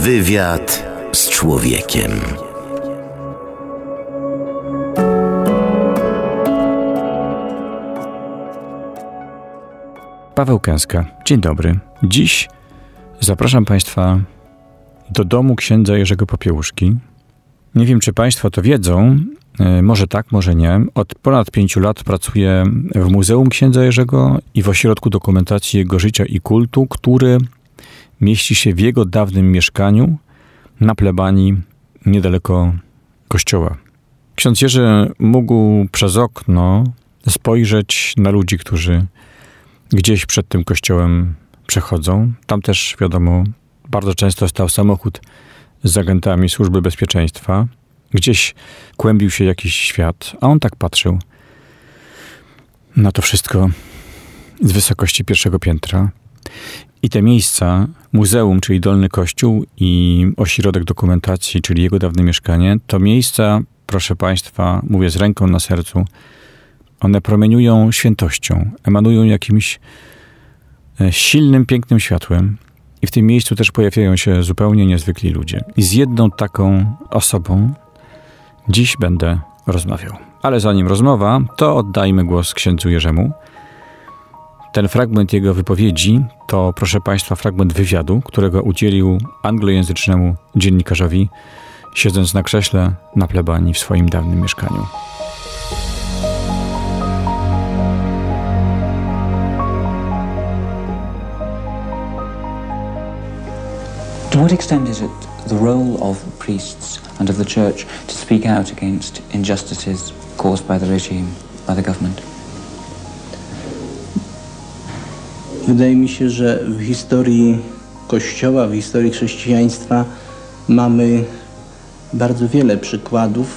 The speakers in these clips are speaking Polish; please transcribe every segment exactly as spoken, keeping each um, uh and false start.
Wywiad z człowiekiem. Paweł Kęska. Dzień dobry. Dziś zapraszam Państwa do domu księdza Jerzego Popiełuszki. Nie wiem, czy Państwo to wiedzą, może tak, może nie. Od ponad pięciu lat pracuję w Muzeum Księdza Jerzego i w Ośrodku Dokumentacji Jego Życia i Kultu, który mieści się w jego dawnym mieszkaniu na plebanii niedaleko kościoła. Ksiądz Jerzy mógł przez okno spojrzeć na ludzi, którzy gdzieś przed tym kościołem przechodzą. Tam też, wiadomo, bardzo często stał samochód z agentami Służby Bezpieczeństwa. Gdzieś kłębił się jakiś świat, a on tak patrzył na to wszystko z wysokości pierwszego piętra. I te miejsca, muzeum, czyli Dolny Kościół i ośrodek dokumentacji, czyli jego dawne mieszkanie, to miejsca, proszę Państwa, mówię z ręką na sercu, one promieniują świętością, emanują jakimś silnym, pięknym światłem. I w tym miejscu też pojawiają się zupełnie niezwykli ludzie. I z jedną taką osobą dziś będę rozmawiał. Ale zanim rozmowa, to oddajmy głos księdzu Jerzemu. Ten fragment jego wypowiedzi to, proszę Państwa, fragment wywiadu, którego udzielił anglojęzycznemu dziennikarzowi, siedząc na krześle na plebanii w swoim dawnym mieszkaniu. To what extent is it the role of priests and of the Church to speak out against injustices caused by the regime, by the government? Wydaje mi się, że w historii Kościoła, w historii chrześcijaństwa mamy bardzo wiele przykładów,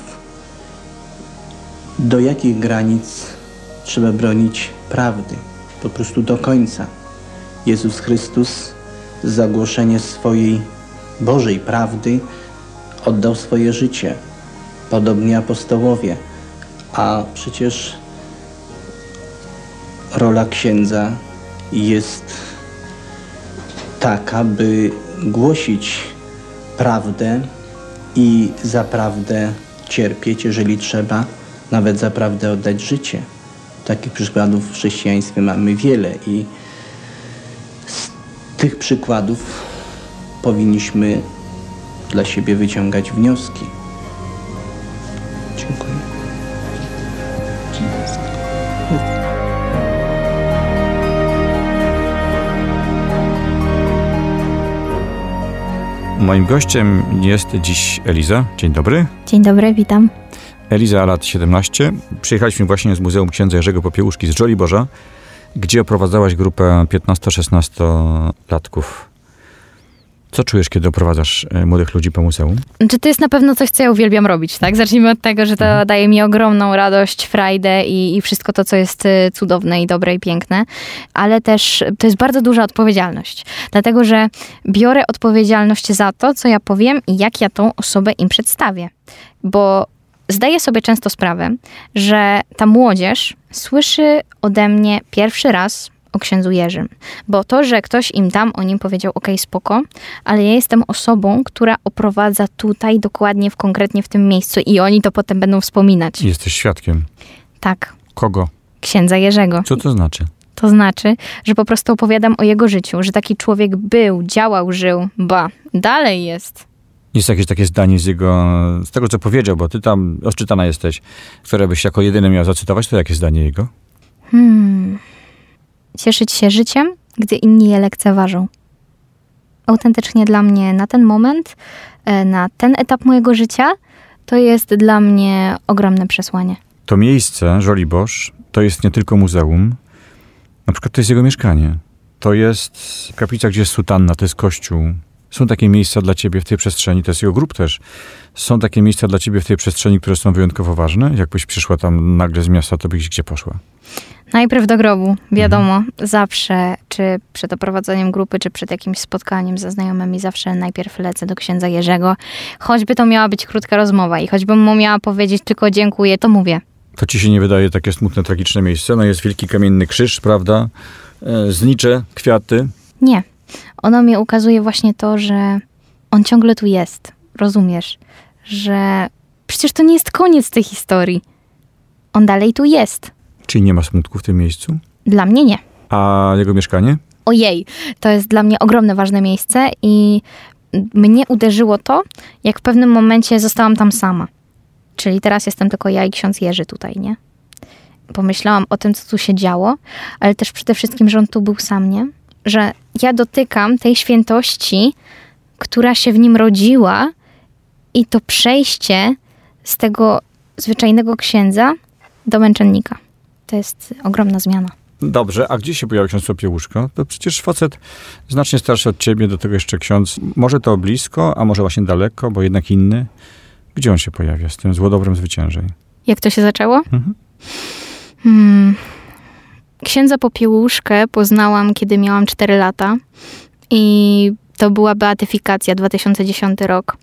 do jakich granic trzeba bronić prawdy, po prostu do końca. Jezus Chrystus za głoszenie swojej Bożej prawdy oddał swoje życie, podobnie apostołowie, a przecież rola księdza jest taka, by głosić prawdę i za prawdę cierpieć, jeżeli trzeba, nawet za prawdę oddać życie. Takich przykładów w chrześcijaństwie mamy wiele i z tych przykładów powinniśmy dla siebie wyciągać wnioski. Dziękuję. Moim gościem jest dziś Eliza. Dzień dobry. Dzień dobry, witam. Eliza, lat siedemnaście. Przyjechaliśmy właśnie z Muzeum Księdza Jerzego Popiełuszki z Żoliborza, gdzie oprowadzałaś grupę piętnasto-szesnastolatków. Co czujesz, kiedy oprowadzasz młodych ludzi po muzeum? Czy to jest na pewno coś, co ja uwielbiam robić, tak? Zacznijmy od tego, że to mhm. daje mi ogromną radość, frajdę i, i wszystko to, co jest cudowne i dobre i piękne, ale też to jest bardzo duża odpowiedzialność, dlatego, że biorę odpowiedzialność za to, co ja powiem i jak ja tą osobę im przedstawię, bo zdaję sobie często sprawę, że ta młodzież słyszy ode mnie pierwszy raz o księdzu Jerzym. Bo to, że ktoś im tam o nim powiedział, okej, spoko, ale ja jestem osobą, która oprowadza tutaj, dokładnie, w konkretnie w tym miejscu i oni to potem będą wspominać. Jesteś świadkiem. Tak. Kogo? Księdza Jerzego. Co to znaczy? To znaczy, że po prostu opowiadam o jego życiu, że taki człowiek był, działał, żył, ba, dalej jest. Jest jakieś takie zdanie z jego, z tego, co powiedział, bo ty tam odczytana jesteś, które byś jako jedyne miał zacytować, to jakie zdanie jego? Hmm... Cieszyć się życiem, gdy inni je lekceważą. Autentycznie dla mnie na ten moment, na ten etap mojego życia, to jest dla mnie ogromne przesłanie. To miejsce, Żoliborz, to jest nie tylko muzeum, na przykład to jest jego mieszkanie. To jest kaplica, gdzie jest sutanna, to jest kościół. Są takie miejsca dla ciebie w tej przestrzeni, to jest jego grób też. Są takie miejsca dla ciebie w tej przestrzeni, które są wyjątkowo ważne? Jakbyś przyszła tam nagle z miasta, to byś gdzie poszła? Najpierw do grobu, wiadomo, mhm. zawsze, czy przed oprowadzeniem grupy, czy przed jakimś spotkaniem ze znajomymi, zawsze najpierw lecę do księdza Jerzego. Choćby to miała być krótka rozmowa i choćbym mu miała powiedzieć tylko dziękuję, to mówię. To ci się nie wydaje takie smutne, tragiczne miejsce? No jest wielki kamienny krzyż, prawda? E, znicze, kwiaty. Nie. Ono mi ukazuje właśnie to, że on ciągle tu jest. Rozumiesz? Że przecież to nie jest koniec tej historii. On dalej tu jest. Czyli nie ma smutku w tym miejscu? Dla mnie nie. A jego mieszkanie? Ojej, to jest dla mnie ogromne, ważne miejsce i mnie uderzyło to, jak w pewnym momencie zostałam tam sama. Czyli teraz jestem tylko ja i ksiądz Jerzy tutaj, nie? Pomyślałam o tym, co tu się działo, ale też przede wszystkim, że on tu był sam, nie? Że ja dotykam tej świętości, która się w nim rodziła i to przejście z tego zwyczajnego księdza do męczennika. To jest ogromna zmiana. Dobrze, a gdzie się pojawił ksiądz Popiełuszko? To przecież facet znacznie starszy od ciebie, do tego jeszcze ksiądz. Może to blisko, a może właśnie daleko, bo jednak inny. Gdzie on się pojawia z tym złodobrem zwyciężej? Jak to się zaczęło? Mhm. Hmm. Księdza Popiełuszkę poznałam, kiedy miałam cztery lata i to była beatyfikacja, dwa tysiące dziesiąty rok.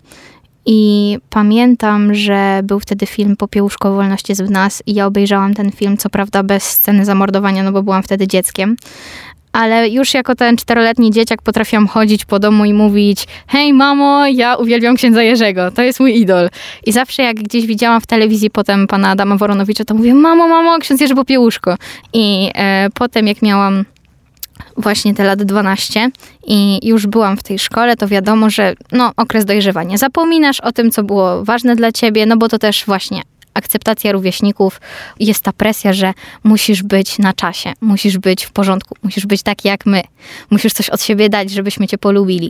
I pamiętam, że był wtedy film Popiełuszko, wolność jest w nas i ja obejrzałam ten film, co prawda bez sceny zamordowania, no bo byłam wtedy dzieckiem. Ale już jako ten czteroletni dzieciak potrafiłam chodzić po domu i mówić: hej mamo, ja uwielbiam księdza Jerzego, to jest mój idol. I zawsze jak gdzieś widziałam w telewizji potem pana Adama Woronowicza, to mówię: mamo, mamo, ksiądz Jerzy Popiełuszko. I e, potem jak miałam właśnie te lat dwanaście i już byłam w tej szkole, to wiadomo, że no okres dojrzewania. Zapominasz o tym, co było ważne dla ciebie, no bo to też właśnie akceptacja rówieśników, jest ta presja, że musisz być na czasie, musisz być w porządku, musisz być taki jak my, musisz coś od siebie dać, żebyśmy cię polubili.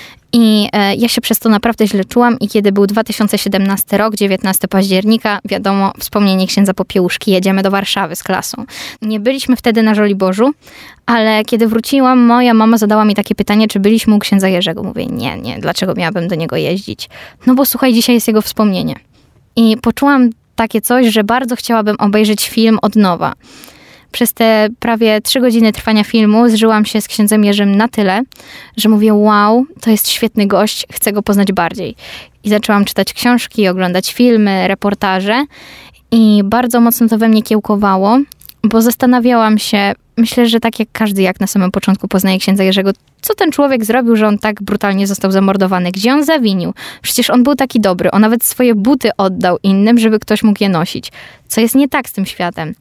I e, ja się przez to naprawdę źle czułam i kiedy był dwa tysiące siedemnasty rok, dziewiętnastego października, wiadomo, wspomnienie księdza Popiełuszki, jedziemy do Warszawy z klasą. Nie byliśmy wtedy na Żoliborzu, ale kiedy wróciłam, moja mama zadała mi takie pytanie, czy byliśmy u księdza Jerzego. Mówię: nie, nie, dlaczego miałabym do niego jeździć? No bo słuchaj, dzisiaj jest jego wspomnienie. I poczułam takie coś, że bardzo chciałabym obejrzeć film od nowa. Przez te prawie trzy godziny trwania filmu zżyłam się z księdzem Jerzym na tyle, że mówię: wow, to jest świetny gość, chcę go poznać bardziej. I zaczęłam czytać książki, oglądać filmy, reportaże i bardzo mocno to we mnie kiełkowało, bo zastanawiałam się, myślę, że tak jak każdy, jak na samym początku poznaje księdza Jerzego, co ten człowiek zrobił, że on tak brutalnie został zamordowany? Gdzie on zawinił? Przecież on był taki dobry, on nawet swoje buty oddał innym, żeby ktoś mógł je nosić. Co jest nie tak z tym światem?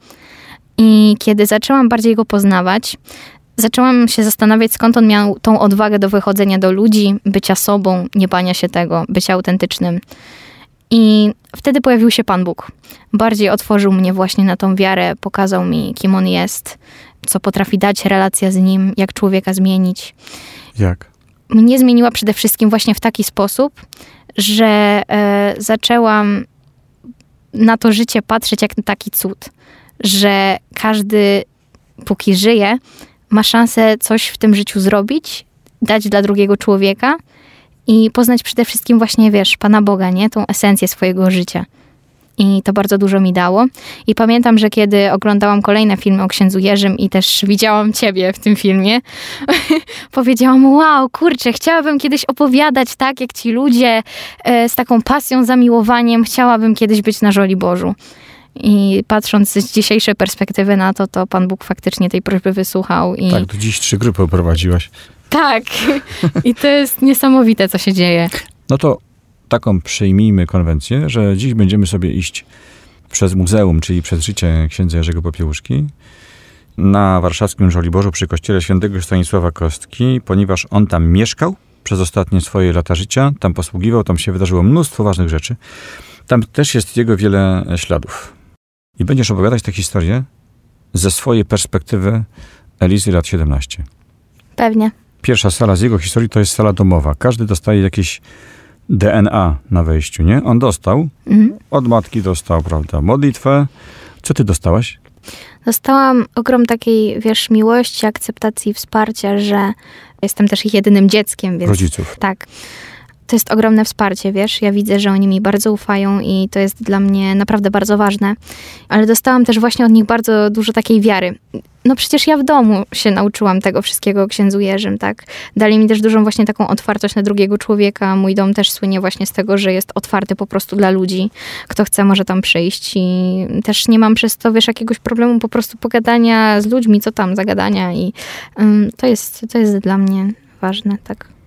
I kiedy zaczęłam bardziej go poznawać, zaczęłam się zastanawiać, skąd on miał tą odwagę do wychodzenia do ludzi, bycia sobą, nie bania się tego, bycia autentycznym. I wtedy pojawił się Pan Bóg. Bardziej otworzył mnie właśnie na tą wiarę, pokazał mi, kim on jest, co potrafi dać relacja z nim, jak człowieka zmienić. Jak? Mnie zmieniła przede wszystkim właśnie w taki sposób, że e, zaczęłam na to życie patrzeć jak na taki cud. Że każdy, póki żyje, ma szansę coś w tym życiu zrobić, dać dla drugiego człowieka i poznać przede wszystkim właśnie, wiesz, Pana Boga, nie? Tą esencję swojego życia. I to bardzo dużo mi dało. I pamiętam, że kiedy oglądałam kolejne filmy o księdzu Jerzym i też widziałam ciebie w tym filmie, powiedziałam: wow, kurczę, chciałabym kiedyś opowiadać tak, jak ci ludzie, e, z taką pasją, zamiłowaniem, chciałabym kiedyś być na Żoliborzu. I patrząc z dzisiejszej perspektywy na to, to Pan Bóg faktycznie tej prośby wysłuchał. I... Tak, do dziś trzy grupy prowadziłaś. Tak. I to jest niesamowite, co się dzieje. No to taką przyjmijmy konwencję, że dziś będziemy sobie iść przez muzeum, czyli przez życie księdza Jerzego Popiełuszki na warszawskim Żoliborzu przy kościele świętego Stanisława Kostki, ponieważ on tam mieszkał przez ostatnie swoje lata życia, tam posługiwał, tam się wydarzyło mnóstwo ważnych rzeczy. Tam też jest jego wiele śladów. I będziesz opowiadać tę historię ze swojej perspektywy Elizy lat siedemnaście. Pewnie. Pierwsza sala z jego historii to jest sala domowa. Każdy dostaje jakieś D N A na wejściu, nie? On dostał, mhm. od matki dostał, prawda, modlitwę. Co ty dostałaś? Dostałam ogrom takiej, wiesz, miłości, akceptacji, wsparcia, że jestem też ich jedynym dzieckiem, więc... Rodziców. Tak. To jest ogromne wsparcie, wiesz, ja widzę, że oni mi bardzo ufają i to jest dla mnie naprawdę bardzo ważne, ale dostałam też właśnie od nich bardzo dużo takiej wiary. No przecież ja w domu się nauczyłam tego wszystkiego o księdzu Jerzym, tak? Dali mi też dużą właśnie taką otwartość na drugiego człowieka. Mój dom też słynie właśnie z tego, że jest otwarty po prostu dla ludzi. Kto chce, może tam przyjść i też nie mam przez to, wiesz, jakiegoś problemu po prostu pogadania z ludźmi, co tam, zagadania i um, to jest, to jest dla mnie ważne, tak.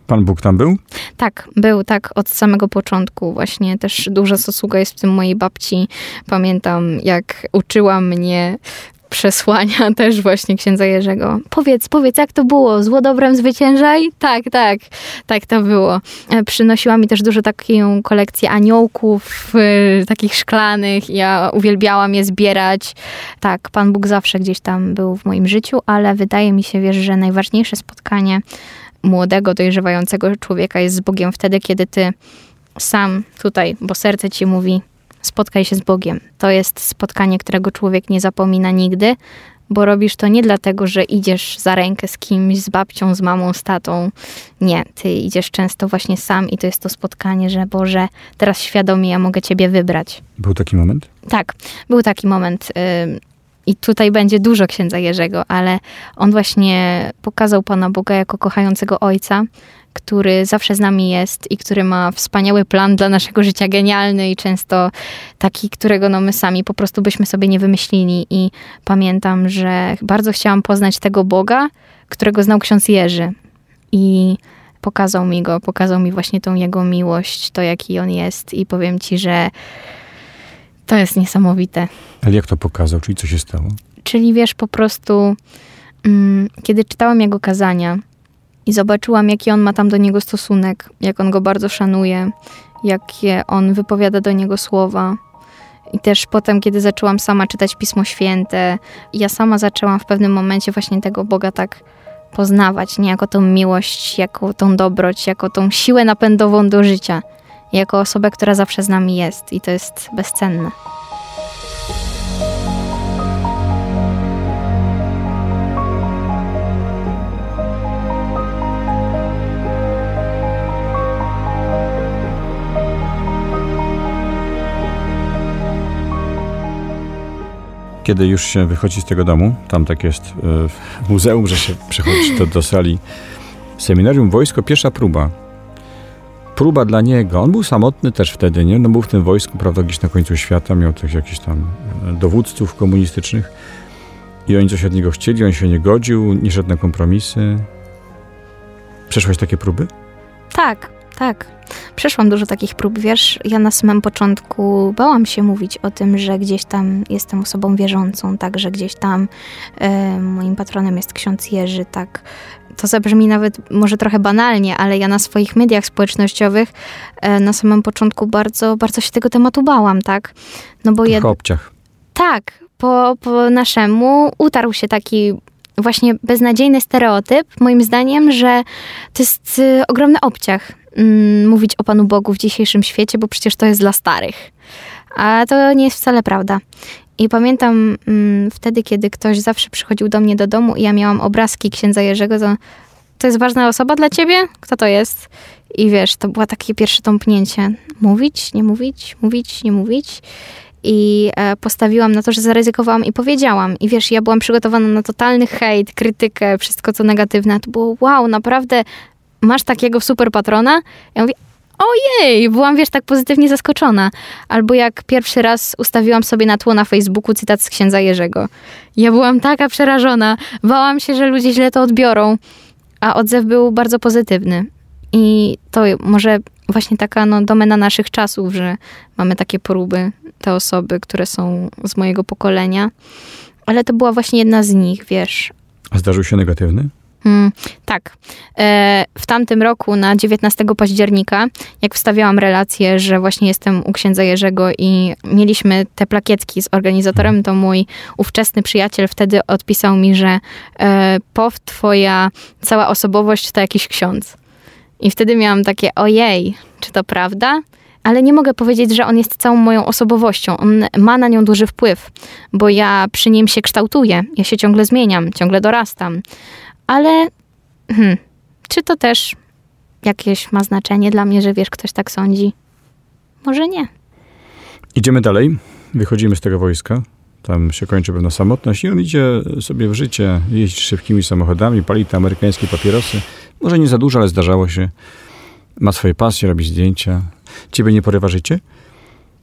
Pan Bóg tam był? Tak, był, tak, od samego początku. Właśnie też duża zasługa jest w tym mojej babci. Pamiętam, jak uczyła mnie przesłania też właśnie księdza Jerzego. Powiedz, powiedz, jak to było? Zło dobrem zwyciężaj? Tak, tak, tak to było. Przynosiła mi też dużo taką kolekcję aniołków, yy, takich szklanych. Ja uwielbiałam je zbierać. Tak, Pan Bóg zawsze gdzieś tam był w moim życiu, ale wydaje mi się, wiesz, że najważniejsze spotkanie młodego, dojrzewającego człowieka jest z Bogiem wtedy, kiedy ty sam tutaj, bo serce ci mówi, spotkaj się z Bogiem. To jest spotkanie, którego człowiek nie zapomina nigdy, bo robisz to nie dlatego, że idziesz za rękę z kimś, z babcią, z mamą, z tatą. Nie, ty idziesz często właśnie sam i to jest to spotkanie, że Boże, teraz świadomie ja mogę Ciebie wybrać. Był taki moment? Tak, był taki moment. Yy, I tutaj będzie dużo księdza Jerzego, ale on właśnie pokazał Pana Boga jako kochającego Ojca, który zawsze z nami jest i który ma wspaniały plan dla naszego życia, genialny i często taki, którego no my sami po prostu byśmy sobie nie wymyślili. I pamiętam, że bardzo chciałam poznać tego Boga, którego znał ksiądz Jerzy. I pokazał mi go, pokazał mi właśnie tą jego miłość, to jaki on jest. I powiem ci, że to jest niesamowite. Ale jak to pokazał? Czyli co się stało? Czyli wiesz, po prostu mm, kiedy czytałam jego kazania i zobaczyłam, jaki on ma tam do niego stosunek, jak on go bardzo szanuje, jakie on wypowiada do niego słowa. I też potem, kiedy zaczęłam sama czytać Pismo Święte, ja sama zaczęłam w pewnym momencie właśnie tego Boga tak poznawać, nie jako tą miłość, jako tą dobroć, jako tą siłę napędową do życia, jako osobę, która zawsze z nami jest i to jest bezcenne. Kiedy już się wychodzi z tego domu, tam tak jest w muzeum, że się przychodzi do, do sali seminarium Wojsko, pierwsza próba. Próba dla niego. On był samotny też wtedy, nie? No był w tym wojsku, prawda, gdzieś na końcu świata, miał tych jakichś tam dowódców komunistycznych i oni coś od niego chcieli, on się nie godził, nie szedł na kompromisy. Przeszłaś takie próby? Tak, tak. Przeszłam dużo takich prób, wiesz, ja na samym początku bałam się mówić o tym, że gdzieś tam jestem osobą wierzącą, tak, że gdzieś tam e, moim patronem jest ksiądz Jerzy, tak. To zabrzmi nawet może trochę banalnie, ale ja na swoich mediach społecznościowych e, na samym początku bardzo, bardzo się tego tematu bałam, tak. No bo jed... obciach. Tak, po, po naszemu utarł się taki właśnie beznadziejny stereotyp, moim zdaniem, że to jest y, ogromny obciach mm, mówić o Panu Bogu w dzisiejszym świecie, bo przecież to jest dla starych. A to nie jest wcale prawda. I pamiętam mm, wtedy, kiedy ktoś zawsze przychodził do mnie do domu i ja miałam obrazki księdza Jerzego, to to jest ważna osoba dla ciebie? Kto to jest? I wiesz, to było takie pierwsze tąpnięcie. Mówić, nie mówić, mówić, nie mówić. I e, postawiłam na to, że zaryzykowałam i powiedziałam. I wiesz, ja byłam przygotowana na totalny hejt, krytykę, wszystko co negatywne. To było wow, naprawdę masz takiego super patrona? Ja mówię, ojej, byłam, wiesz, tak pozytywnie zaskoczona. Albo jak pierwszy raz ustawiłam sobie na tło na Facebooku cytat z księdza Jerzego. Ja byłam taka przerażona. Bałam się, że ludzie źle to odbiorą. A odzew był bardzo pozytywny. I to może właśnie taka no, domena naszych czasów, że mamy takie próby, te osoby, które są z mojego pokolenia. Ale to była właśnie jedna z nich, wiesz. A zdarzył się negatywny? Hmm, tak. E, w tamtym roku na dziewiętnastego października, jak wstawiałam relację, że właśnie jestem u księdza Jerzego i mieliśmy te plakietki z organizatorem, to mój ówczesny przyjaciel wtedy odpisał mi, że e, pow, twoja cała osobowość to jakiś ksiądz. I wtedy miałam takie, ojej, czy to prawda? Ale nie mogę powiedzieć, że on jest całą moją osobowością. On ma na nią duży wpływ, bo ja przy nim się kształtuję. Ja się ciągle zmieniam, ciągle dorastam. Ale hmm, czy to też jakieś ma znaczenie dla mnie, że wiesz, ktoś tak sądzi? Może nie. Idziemy dalej. Wychodzimy z tego wojska. Tam się kończy pewna samotność i on idzie sobie w życie, jeździ szybkimi samochodami, pali te amerykańskie papierosy. Może nie za dużo, ale zdarzało się. Ma swoje pasje, robi zdjęcia. Ciebie nie porywa życie?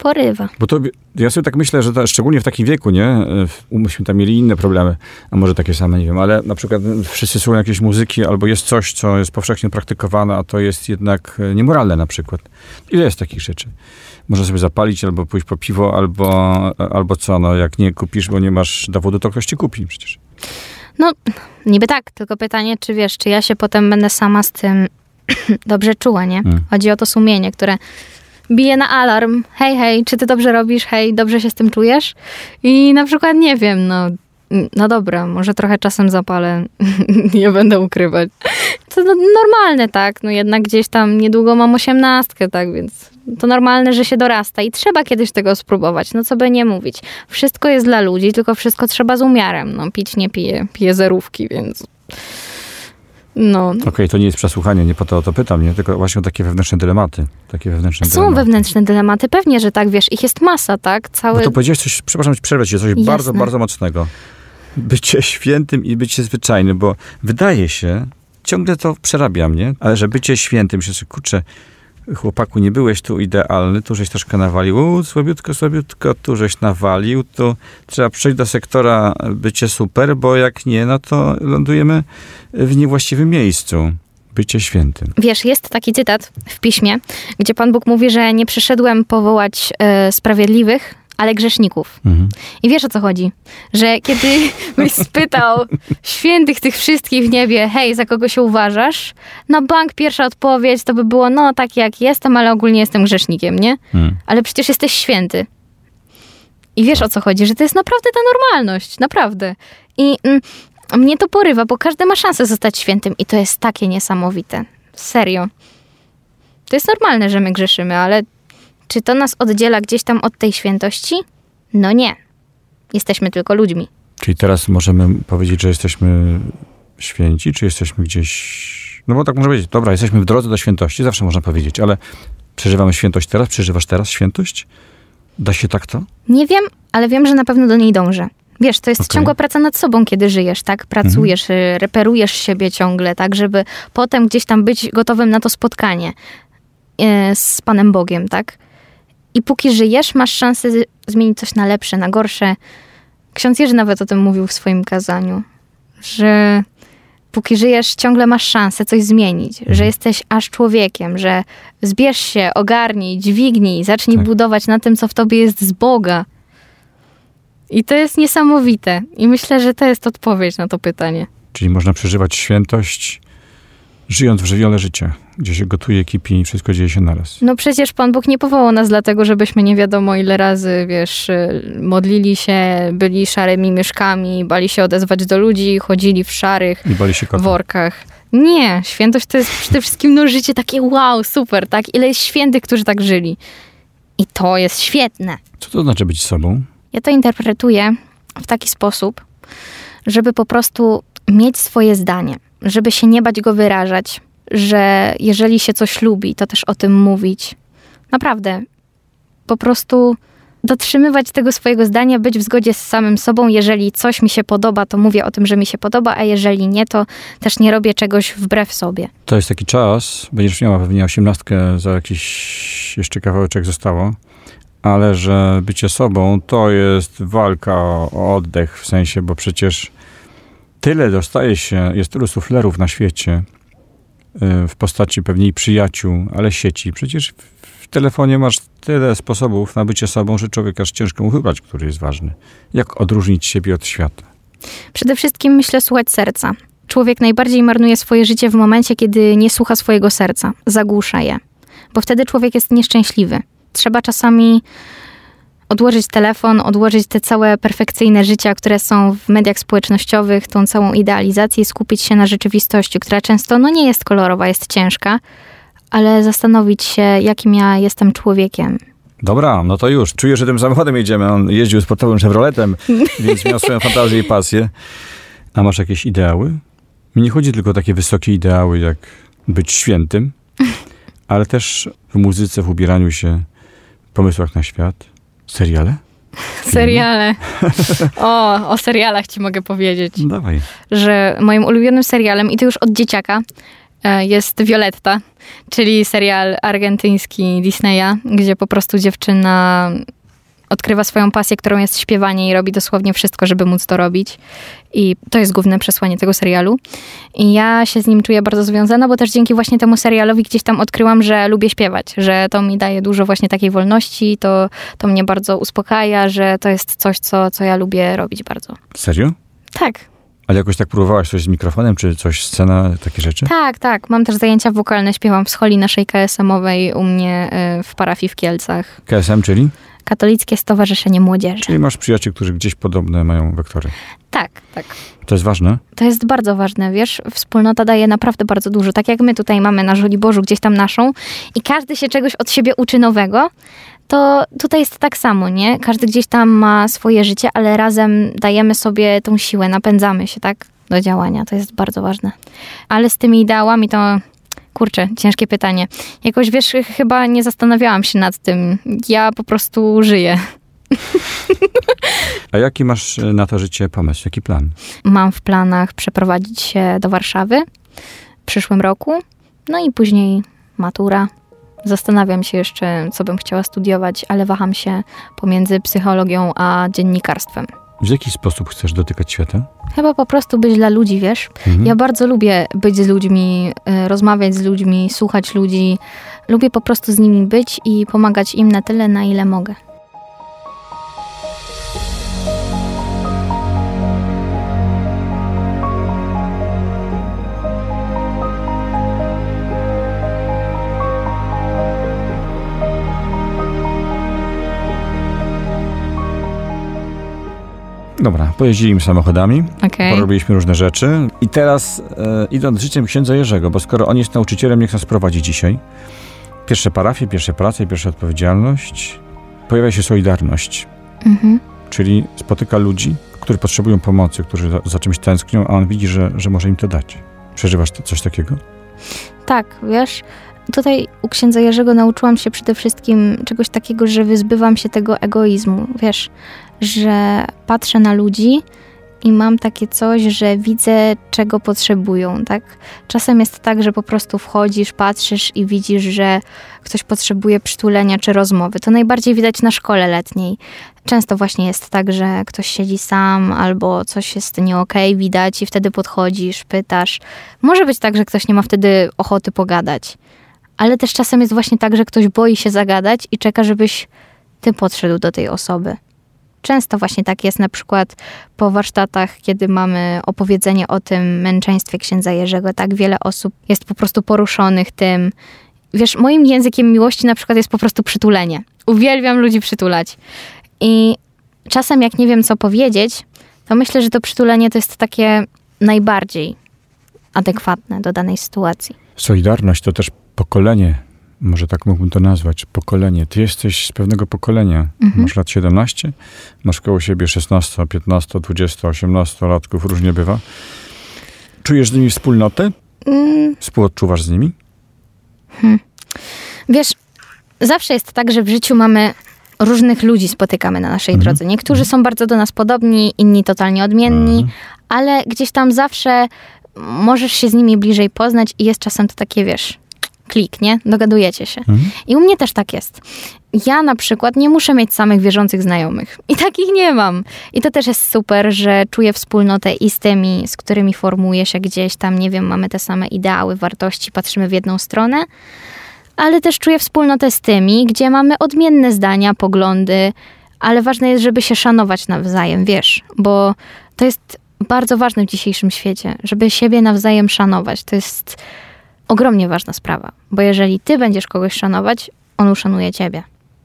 Porywa. Bo to, ja sobie tak myślę, że to, szczególnie w takim wieku, nie? Myśmy tam mieli inne problemy, a może takie same, nie wiem, ale na przykład wszyscy słuchają jakiejś muzyki, albo jest coś, co jest powszechnie praktykowane, a to jest jednak niemoralne na przykład. Ile jest takich rzeczy? Można sobie zapalić, albo pójść po piwo, albo, albo co, no jak nie kupisz, bo nie masz dowodu, to ktoś ci kupi przecież. No, niby tak, tylko pytanie, czy wiesz, czy ja się potem będę sama z tym dobrze czuła, nie? Hmm. Chodzi o to sumienie, które bije na alarm. Hej, hej, czy ty dobrze robisz? Hej, dobrze się z tym czujesz? I na przykład nie wiem, no, no dobra, może trochę czasem zapalę, nie będę ukrywać. To no, normalne, tak? No jednak gdzieś tam niedługo mam osiemnastkę, tak? Więc to normalne, że się dorasta i trzeba kiedyś tego spróbować. No co by nie mówić. Wszystko jest dla ludzi, tylko wszystko trzeba z umiarem. No pić nie piję, piję zerówki, więc... No. Okej, okay, to nie jest przesłuchanie, nie po to o to pytam, nie? Tylko właśnie o takie wewnętrzne dylematy. Takie wewnętrzne Są dylematy. wewnętrzne dylematy, pewnie, że tak, wiesz, ich jest masa, tak? Cały... Bo to powiedziałeś coś, przepraszam, przerwę ci, coś Jasne. bardzo, bardzo mocnego. Bycie świętym i bycie zwyczajnym, bo wydaje się, ciągle to przerabiam, nie? Ale że bycie świętym, myślę, że kurczę, chłopaku, nie byłeś tu idealny, tu żeś troszkę nawalił, u, słabiutko, słabiutko, tu żeś nawalił, tu trzeba przejść do sektora bycie super, bo jak nie, no to lądujemy w niewłaściwym miejscu. Bycie świętym. Wiesz, jest taki cytat w piśmie, gdzie Pan Bóg mówi, że nie przyszedłem powołać e, sprawiedliwych, ale grzeszników. Mhm. I wiesz, o co chodzi? Że kiedy byś spytał świętych tych wszystkich w niebie, hej, za kogo się uważasz? Na bank pierwsza odpowiedź to by było, no tak jak jestem, ale ogólnie jestem grzesznikiem, nie? Hmm. Ale przecież jesteś święty. I wiesz, o co chodzi? Że to jest naprawdę ta normalność. Naprawdę. I mm, mnie to porywa, bo każdy ma szansę zostać świętym i to jest takie niesamowite. Serio. To jest normalne, że my grzeszymy, ale czy to nas oddziela gdzieś tam od tej świętości? No nie. Jesteśmy tylko ludźmi. Czyli teraz możemy powiedzieć, że jesteśmy święci, czy jesteśmy gdzieś... No bo tak można powiedzieć, dobra, jesteśmy w drodze do świętości, zawsze można powiedzieć, ale przeżywamy świętość teraz? Przeżywasz teraz świętość? Da się tak to? Nie wiem, ale wiem, że na pewno do niej dążę. Wiesz, to jest okay. ciągła praca nad sobą, kiedy żyjesz, tak? Pracujesz, mhm. reperujesz siebie ciągle, tak? Żeby potem gdzieś tam być gotowym na to spotkanie yy, z Panem Bogiem, tak? I póki żyjesz, masz szansę zmienić coś na lepsze, na gorsze. Ksiądz Jerzy nawet o tym mówił w swoim kazaniu, że póki żyjesz, ciągle masz szansę coś zmienić, że jesteś aż człowiekiem, że zbierz się, ogarnij, dźwignij, zacznij tak. budować na tym, co w tobie jest z Boga. I to jest niesamowite. I myślę, że to jest odpowiedź na to pytanie. Czyli można przeżywać świętość, żyjąc w żywiole życia, gdzie się gotuje, kipi i wszystko dzieje się naraz. No przecież Pan Bóg nie powołał nas dlatego, żebyśmy nie wiadomo ile razy, wiesz, modlili się, byli szarymi myszkami, bali się odezwać do ludzi, chodzili w szarych I bali się kota. workach. Nie, świętość to jest przede wszystkim no, życie takie wow, super, tak? Ile jest świętych, którzy tak żyli. I to jest świetne. Co to znaczy być sobą? Ja to interpretuję w taki sposób, żeby po prostu mieć swoje zdanie, żeby się nie bać go wyrażać, że jeżeli się coś lubi, to też o tym mówić. Naprawdę. Po prostu dotrzymywać tego swojego zdania, być w zgodzie z samym sobą. Jeżeli coś mi się podoba, to mówię o tym, że mi się podoba, a jeżeli nie, to też nie robię czegoś wbrew sobie. To jest taki czas, będziesz miała pewnie osiemnastkę, za jakiś jeszcze kawałeczek zostało, ale że bycie sobą to jest walka o oddech, w sensie, bo przecież tyle dostaje się, jest tylu suflerów na świecie, w postaci pewnie przyjaciół, ale sieci. Przecież w telefonie masz tyle sposobów na bycie sobą, że człowiek aż ciężko mu wybrać, który jest ważny. Jak odróżnić siebie od świata? Przede wszystkim myślę słuchać serca. Człowiek najbardziej marnuje swoje życie w momencie, kiedy nie słucha swojego serca. Zagłusza je. Bo wtedy człowiek jest nieszczęśliwy. Trzeba czasami odłożyć telefon, odłożyć te całe perfekcyjne życia, które są w mediach społecznościowych, tą całą idealizację i skupić się na rzeczywistości, która często no nie jest kolorowa, jest ciężka, ale zastanowić się, jakim ja jestem człowiekiem. Dobra, no to już. Czuję, że tym samochodem jedziemy. On jeździł sportowym Chevroletem, więc miał swoją fantazję i pasję. A masz jakieś ideały? Mi nie chodzi tylko o takie wysokie ideały, jak być świętym, ale też w muzyce, w ubieraniu się, pomysłach na świat. Seriale? Seriale. O, o serialach ci mogę powiedzieć. Dawaj. Że moim ulubionym serialem, i to już od dzieciaka, jest Violetta, czyli serial argentyński Disneya, gdzie po prostu dziewczyna odkrywa swoją pasję, którą jest śpiewanie i robi dosłownie wszystko, żeby móc to robić. I to jest główne przesłanie tego serialu. I ja się z nim czuję bardzo związana, bo też dzięki właśnie temu serialowi gdzieś tam odkryłam, że lubię śpiewać, że to mi daje dużo właśnie takiej wolności, to, to mnie bardzo uspokaja, że to jest coś, co, co ja lubię robić bardzo. Serio? Tak. Ale jakoś tak próbowałaś coś z mikrofonem, czy coś, scena, takie rzeczy? Tak, tak. Mam też zajęcia wokalne, śpiewam w scholi naszej K S M-owej u mnie w parafii w Kielcach. K S M, czyli? Katolickie Stowarzyszenie Młodzieży. Czyli masz przyjaciół, którzy gdzieś podobne mają wektory. Tak, tak. To jest ważne? To jest bardzo ważne, wiesz, wspólnota daje naprawdę bardzo dużo. Tak jak my tutaj mamy na Żoliborzu gdzieś tam naszą i każdy się czegoś od siebie uczy nowego, to tutaj jest tak samo, nie? Każdy gdzieś tam ma swoje życie, ale razem dajemy sobie tą siłę, napędzamy się, tak? Do działania. To jest bardzo ważne. Ale z tymi ideałami to... Kurczę, ciężkie pytanie. Jakoś, wiesz, chyba nie zastanawiałam się nad tym. Ja po prostu żyję. A jaki masz na to życie pomysł? Jaki plan? Mam w planach przeprowadzić się do Warszawy w przyszłym roku. No i później matura. Zastanawiam się jeszcze, co bym chciała studiować, ale waham się pomiędzy psychologią a dziennikarstwem. W jaki sposób chcesz dotykać świata? Chyba po prostu być dla ludzi, wiesz? Mhm. Ja bardzo lubię być z ludźmi, y, rozmawiać z ludźmi, słuchać ludzi. Lubię po prostu z nimi być i pomagać im na tyle, na ile mogę. Dobra, pojeździliśmy samochodami, okay. Porobiliśmy różne rzeczy i teraz e, idąc życiem księdza Jerzego, bo skoro on jest nauczycielem, niech nas prowadzi dzisiaj. Pierwsze parafie, pierwsze prace, pierwsza odpowiedzialność. Pojawia się solidarność, mhm. czyli spotyka ludzi, którzy potrzebują pomocy, którzy za, za czymś tęsknią, a on widzi, że, że może im to dać. Przeżywasz to, coś takiego? Tak, wiesz, tutaj u księdza Jerzego nauczyłam się przede wszystkim czegoś takiego, że wyzbywam się tego egoizmu, wiesz, że patrzę na ludzi i mam takie coś, że widzę, czego potrzebują, tak? Czasem jest tak, że po prostu wchodzisz, patrzysz i widzisz, że ktoś potrzebuje przytulenia czy rozmowy. To najbardziej widać na szkole letniej. Często właśnie jest tak, że ktoś siedzi sam albo coś jest nie okej, widać i wtedy podchodzisz, pytasz. Może być tak, że ktoś nie ma wtedy ochoty pogadać. Ale też czasem jest właśnie tak, że ktoś boi się zagadać i czeka, żebyś ty podszedł do tej osoby. Często właśnie tak jest na przykład po warsztatach, kiedy mamy opowiedzenie o tym męczeństwie księdza Jerzego. Tak wiele osób jest po prostu poruszonych tym. Wiesz, moim językiem miłości na przykład jest po prostu przytulenie. Uwielbiam ludzi przytulać. I czasem jak nie wiem co powiedzieć, to myślę, że to przytulenie to jest takie najbardziej adekwatne do danej sytuacji. Solidarność to też pokolenie. Może tak mógłbym to nazwać, pokolenie. Ty jesteś z pewnego pokolenia. Mhm. Masz lat siedemnaście, masz koło siebie szesnaście, piętnaście, dwadzieścia, osiemnaście latków, różnie bywa. Czujesz z nimi wspólnotę? Mm. Współodczuwasz z nimi? Hmm. Wiesz, zawsze jest tak, że w życiu mamy różnych ludzi, spotykamy na naszej mhm. drodze. Niektórzy mhm. są bardzo do nas podobni, inni totalnie odmienni, mhm. ale gdzieś tam zawsze możesz się z nimi bliżej poznać i jest czasem to takie, wiesz... klik, nie? Dogadujecie się. Mhm. I u mnie też tak jest. Ja na przykład nie muszę mieć samych wierzących znajomych. I takich nie mam. I to też jest super, że czuję wspólnotę i z tymi, z którymi formuję się gdzieś tam, nie wiem, mamy te same ideały, wartości, patrzymy w jedną stronę, ale też czuję wspólnotę z tymi, gdzie mamy odmienne zdania, poglądy, ale ważne jest, żeby się szanować nawzajem, wiesz, bo to jest bardzo ważne w dzisiejszym świecie, żeby siebie nawzajem szanować. To jest ogromnie ważna sprawa, bo jeżeli ty będziesz kogoś szanować, on uszanuje ciebie.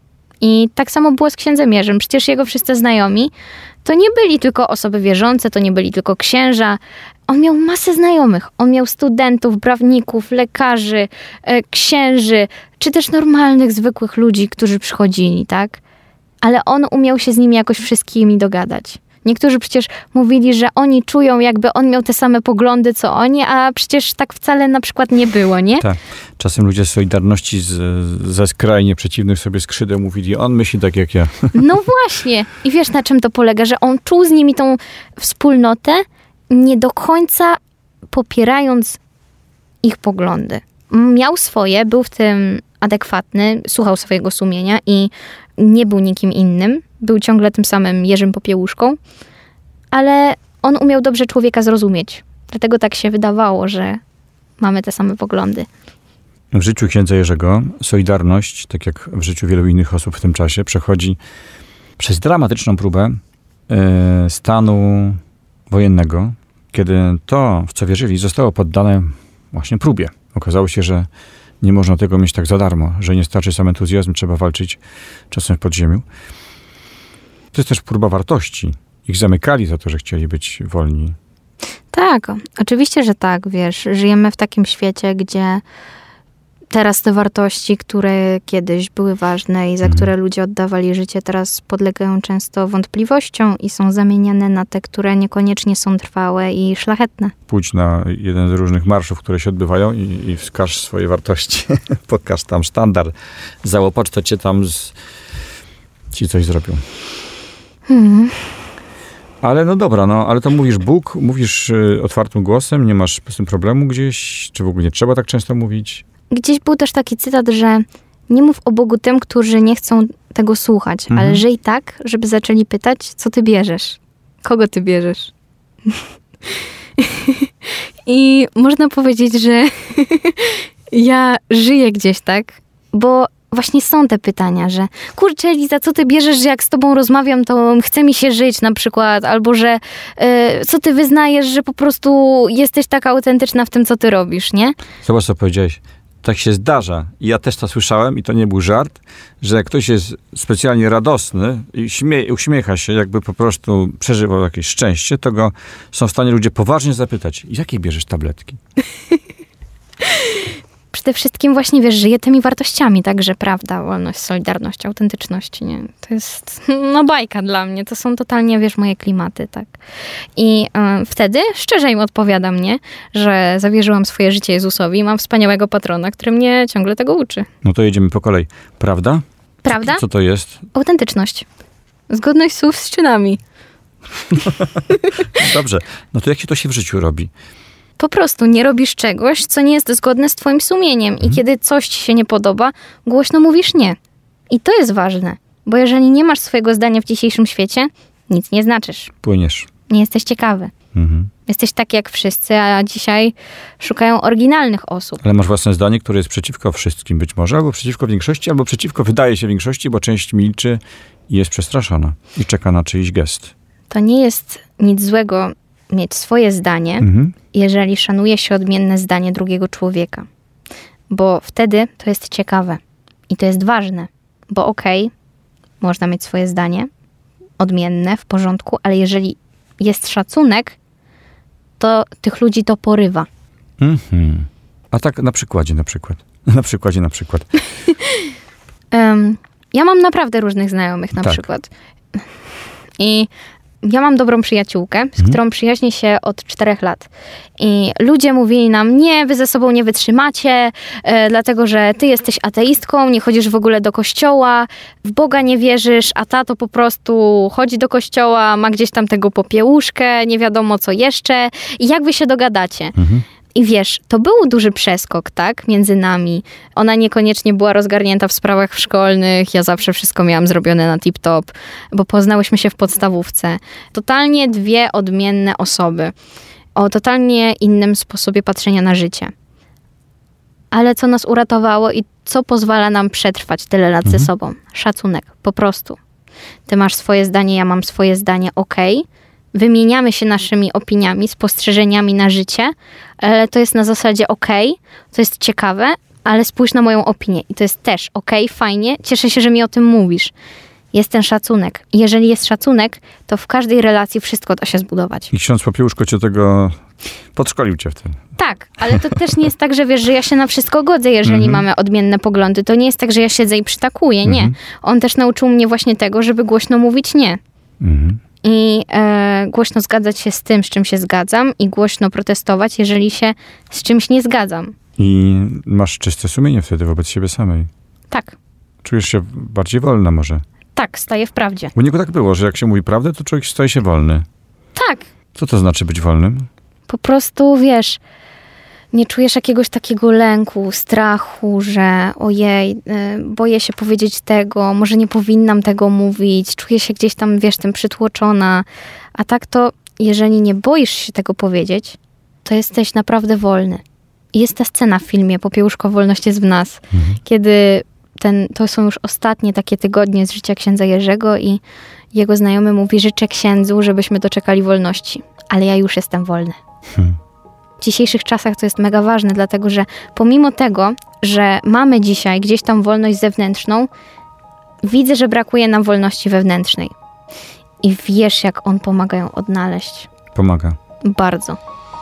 I tak samo było z księdzem Jerzym. Przecież jego wszyscy znajomi to nie byli tylko osoby wierzące, to nie byli tylko księża. On miał masę znajomych. On miał studentów, prawników, lekarzy, e, księży, czy też normalnych, zwykłych ludzi, którzy przychodzili, tak? Ale on umiał się z nimi jakoś wszystkimi dogadać. Niektórzy przecież mówili, że oni czują, jakby on miał te same poglądy, co oni, a przecież tak wcale na przykład nie było, nie? Tak. Czasem ludzie z Solidarności z, ze skrajnie przeciwnych sobie skrzydeł mówili, on myśli tak jak ja. No właśnie. I wiesz, na czym to polega? Że on czuł z nimi tą wspólnotę, nie do końca popierając ich poglądy. Miał swoje, był w tym adekwatny, słuchał swojego sumienia i nie był nikim innym. Był ciągle tym samym Jerzym Popiełuszką, ale on umiał dobrze człowieka zrozumieć. Dlatego tak się wydawało, że mamy te same poglądy. W życiu księdza Jerzego Solidarność, tak jak w życiu wielu innych osób w tym czasie, przechodzi przez dramatyczną próbę y, stanu wojennego, kiedy to, w co wierzyli, zostało poddane właśnie próbie. Okazało się, że nie można tego mieć tak za darmo, że nie starczy sam entuzjazm, trzeba walczyć czasem w podziemiu. To jest też próba wartości. Ich zamykali za to, że chcieli być wolni. Tak, oczywiście, że tak, wiesz. Żyjemy w takim świecie, gdzie teraz te wartości, które kiedyś były ważne i za Mhm. które ludzie oddawali życie, teraz podlegają często wątpliwościom i są zamieniane na te, które niekoniecznie są trwałe i szlachetne. Pójdź na jeden z różnych marszów, które się odbywają i, i wskaż swoje wartości. Pokaż tam sztandar. Załopacz, to cię tam z... ci coś zrobią. Hmm. Ale no dobra, no ale to mówisz Bóg, mówisz y, otwartym głosem, nie masz z tym problemu gdzieś, czy w ogóle nie trzeba tak często mówić? Gdzieś był też taki cytat, że nie mów o Bogu tym, którzy nie chcą tego słuchać, Mhm. ale żyj tak, żeby zaczęli pytać, co ty bierzesz. Kogo ty bierzesz? I można powiedzieć, że ja żyję gdzieś tak, bo właśnie są te pytania, że kurczę Eliza, co ty bierzesz, że jak z tobą rozmawiam, to chce mi się żyć na przykład, albo że y, co ty wyznajesz, że po prostu jesteś taka autentyczna w tym, co ty robisz, nie? Zobacz, co powiedziałeś. Tak się zdarza. I ja też to słyszałem i to nie był żart, że jak ktoś jest specjalnie radosny i śmie- uśmiecha się, jakby po prostu przeżywał jakieś szczęście, to go są w stanie ludzie poważnie zapytać, jakie bierzesz tabletki? Przede wszystkim właśnie, wiesz, żyję tymi wartościami, także prawda, wolność, solidarność, autentyczność, nie? To jest, no bajka dla mnie, to są totalnie, wiesz, moje klimaty, tak. I y, wtedy szczerze im odpowiadam, nie? Że zawierzyłam swoje życie Jezusowi i mam wspaniałego patrona, który mnie ciągle tego uczy. No to jedziemy po kolei. Prawda? Prawda? Co, co to jest? Autentyczność. Zgodność słów z czynami. Dobrze. No to jak się to się w życiu robi? Po prostu nie robisz czegoś, co nie jest zgodne z twoim sumieniem. Mhm. I kiedy coś ci się nie podoba, głośno mówisz nie. I to jest ważne, bo jeżeli nie masz swojego zdania w dzisiejszym świecie, nic nie znaczysz. Płyniesz. Nie jesteś ciekawy. Mhm. Jesteś taki jak wszyscy, a dzisiaj szukają oryginalnych osób. Ale masz własne zdanie, które jest przeciwko wszystkim być może, albo przeciwko większości, albo przeciwko wydaje się większości, bo część milczy i jest przestraszona i czeka na czyjś gest. To nie jest nic złego mieć swoje zdanie, Mhm. jeżeli szanuje się odmienne zdanie drugiego człowieka. Bo wtedy to jest ciekawe i to jest ważne, bo okej, można mieć swoje zdanie, odmienne, w porządku, ale jeżeli jest szacunek, to tych ludzi to porywa. Mhm. A tak na przykładzie na przykład. Na przykładzie na przykład. Um, ja mam naprawdę różnych znajomych na Tak. przykład. I ja mam dobrą przyjaciółkę, z Mhm. którą przyjaźnię się od czterech lat. I ludzie mówili nam, nie, wy ze sobą nie wytrzymacie, e, dlatego że ty jesteś ateistką, nie chodzisz w ogóle do kościoła, w Boga nie wierzysz, a ta to po prostu chodzi do kościoła, ma gdzieś tam tego popiełuszkę, nie wiadomo co jeszcze. I jak wy się dogadacie? Mhm. I wiesz, to był duży przeskok, tak, między nami. Ona niekoniecznie była rozgarnięta w sprawach szkolnych, ja zawsze wszystko miałam zrobione na tip-top, bo poznałyśmy się w podstawówce. Totalnie dwie odmienne osoby, o totalnie innym sposobie patrzenia na życie. Ale co nas uratowało i co pozwala nam przetrwać tyle lat Mhm. ze sobą? Szacunek, po prostu. Ty masz swoje zdanie, ja mam swoje zdanie, okej. Wymieniamy się naszymi opiniami, spostrzeżeniami na życie, ale to jest na zasadzie okej, to jest ciekawe, ale spójrz na moją opinię i to jest też okej, fajnie, cieszę się, że mi o tym mówisz. Jest ten szacunek. I jeżeli jest szacunek, to w każdej relacji wszystko da się zbudować. I ksiądz Popiełuszko cię tego podszkolił cię w tym. Tak, ale to też nie jest tak, że wiesz, że ja się na wszystko godzę, jeżeli Mhm. mamy odmienne poglądy. To nie jest tak, że ja siedzę i przytakuję, nie. Mhm. On też nauczył mnie właśnie tego, żeby głośno mówić nie. Mhm. I e, głośno zgadzać się z tym, z czym się zgadzam i głośno protestować, jeżeli się z czymś nie zgadzam. I masz czyste sumienie wtedy wobec siebie samej. Tak, Czujesz się bardziej wolna może. tak, staję w prawdzie. U niego tak było, że jak się mówi prawdę, to człowiek staje się wolny. Tak, Co to znaczy być wolnym? po prostu, wiesz, nie czujesz jakiegoś takiego lęku, strachu, że ojej, y, boję się powiedzieć tego, może nie powinnam tego mówić, czuję się gdzieś tam, wiesz, tym przytłoczona. A tak to, jeżeli nie boisz się tego powiedzieć, to jesteś naprawdę wolny. I jest ta scena w filmie Popiełuszko, wolność jest w nas, mhm. kiedy ten, to są już ostatnie takie tygodnie z życia księdza Jerzego i jego znajomy mówi, życzę księdzu, żebyśmy doczekali wolności, ale ja już jestem wolny. Hmm. W dzisiejszych czasach to jest mega ważne, dlatego że pomimo tego, że mamy dzisiaj gdzieś tam wolność zewnętrzną, widzę, że brakuje nam wolności wewnętrznej. I wiesz, jak on pomaga ją odnaleźć. Pomaga. Bardzo.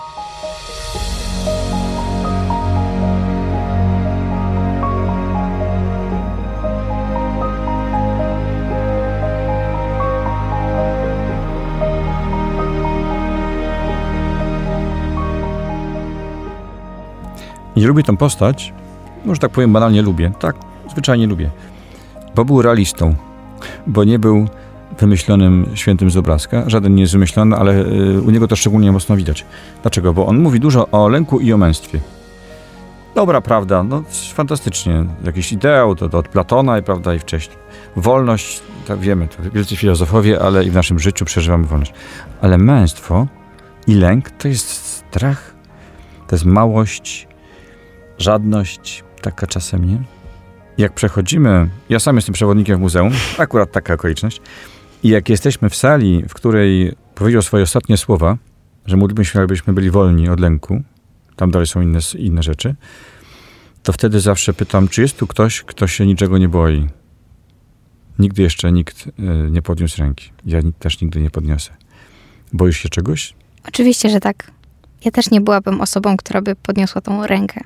Nie lubię tą postać, może tak powiem banalnie lubię, tak, zwyczajnie lubię, bo był realistą, bo nie był wymyślonym świętym z obrazka, żaden nie jest wymyślony, ale u niego to szczególnie mocno widać. Dlaczego? Bo on mówi dużo o lęku i o męstwie. Dobra, prawda, no fantastycznie, jakiś ideał, to, to od Platona, prawda, i wcześniej. Wolność, tak wiemy, to wielcy filozofowie, ale i w naszym życiu przeżywamy wolność. Ale męstwo i lęk to jest strach, to jest małość, żadność, taka czasem, nie? Jak przechodzimy, ja sam jestem przewodnikiem w muzeum, akurat taka okoliczność, i jak jesteśmy w sali, w której powiedział swoje ostatnie słowa, że módlmy się, abyśmy byli wolni od lęku, tam dalej są inne, inne rzeczy, to wtedy zawsze pytam, czy jest tu ktoś, kto się niczego nie boi? Nigdy jeszcze nikt y, nie podniósł ręki. Ja też nigdy nie podniosę. Boisz się czegoś? Oczywiście, że tak. Ja też nie byłabym osobą, która by podniosła tą rękę.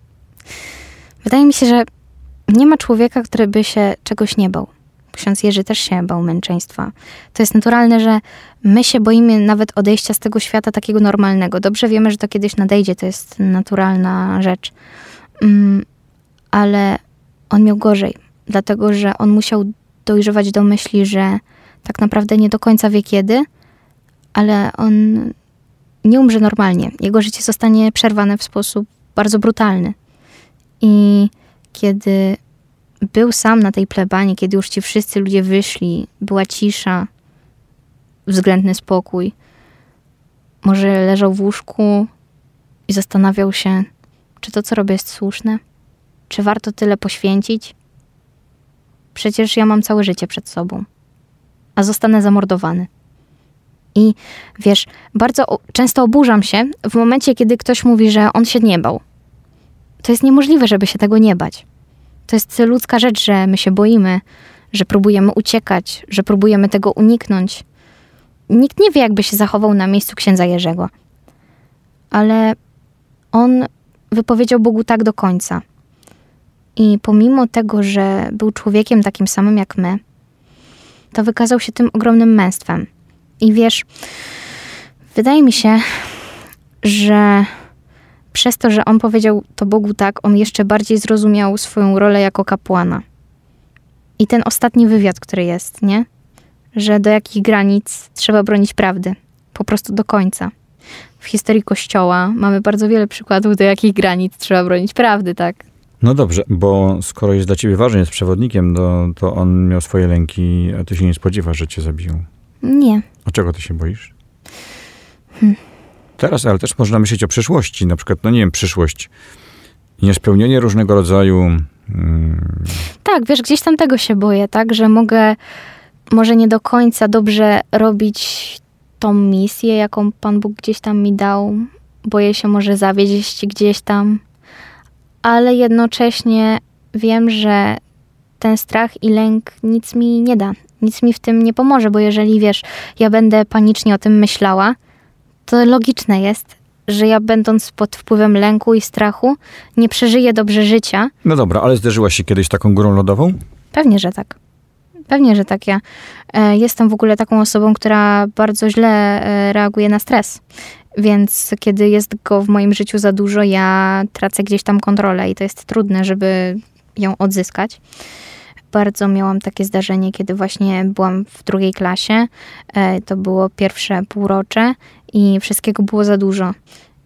Wydaje mi się, że nie ma człowieka, który by się czegoś nie bał. Ksiądz Jerzy też się bał męczeństwa. To jest naturalne, że my się boimy nawet odejścia z tego świata takiego normalnego. Dobrze wiemy, że to kiedyś nadejdzie, to jest naturalna rzecz. Um, ale on miał gorzej, dlatego że on musiał dojrzewać do myśli, że tak naprawdę nie do końca wie kiedy, ale on nie umrze normalnie. Jego życie zostanie przerwane w sposób bardzo brutalny. I kiedy był sam na tej plebanii, kiedy już ci wszyscy ludzie wyszli, była cisza, względny spokój, może leżał w łóżku i zastanawiał się, czy to, co robię, jest słuszne? Czy warto tyle poświęcić? Przecież ja mam całe życie przed sobą, a zostanę zamordowany. I wiesz, bardzo o- często oburzam się w momencie, kiedy ktoś mówi, że on się nie bał. To jest niemożliwe, żeby się tego nie bać. To jest ludzka rzecz, że my się boimy, że próbujemy uciekać, że próbujemy tego uniknąć. Nikt nie wie, jakby się zachował na miejscu księdza Jerzego. Ale on wypowiedział Bogu tak do końca. I pomimo tego, że był człowiekiem takim samym jak my, to wykazał się tym ogromnym męstwem. I wiesz, wydaje mi się, że przez to, że on powiedział to Bogu tak, on jeszcze bardziej zrozumiał swoją rolę jako kapłana. I ten ostatni wywiad, który jest, nie? Że do jakich granic trzeba bronić prawdy. Po prostu do końca. W historii Kościoła mamy bardzo wiele przykładów, do jakich granic trzeba bronić prawdy, tak? No dobrze, bo skoro jest dla ciebie ważny, jest przewodnikiem, to, to on miał swoje lęki, a ty się nie spodziewasz, że cię zabiją. Nie. A czego ty się boisz? Hmm. Teraz, ale też można myśleć o przyszłości. Na przykład, no nie wiem, przyszłość. Niespełnienie różnego rodzaju... Hmm. Tak, wiesz, gdzieś tam tego się boję, tak? Że mogę może nie do końca dobrze robić tą misję, jaką Pan Bóg gdzieś tam mi dał. Boję się może zawieść gdzieś tam. Ale jednocześnie wiem, że ten strach i lęk nic mi nie da. Nic mi w tym nie pomoże, bo jeżeli, wiesz, ja będę panicznie o tym myślała, to logiczne jest, że ja będąc pod wpływem lęku i strachu nie przeżyję dobrze życia. No dobra, ale zderzyłaś się kiedyś z taką górą lodową? Pewnie, że tak. Pewnie, że tak. Ja e, jestem w ogóle taką osobą, która bardzo źle e, reaguje na stres. Więc kiedy jest go w moim życiu za dużo, ja tracę gdzieś tam kontrolę i to jest trudne, żeby ją odzyskać. Bardzo miałam takie zdarzenie, kiedy właśnie byłam w drugiej klasie. To było pierwsze półrocze i wszystkiego było za dużo.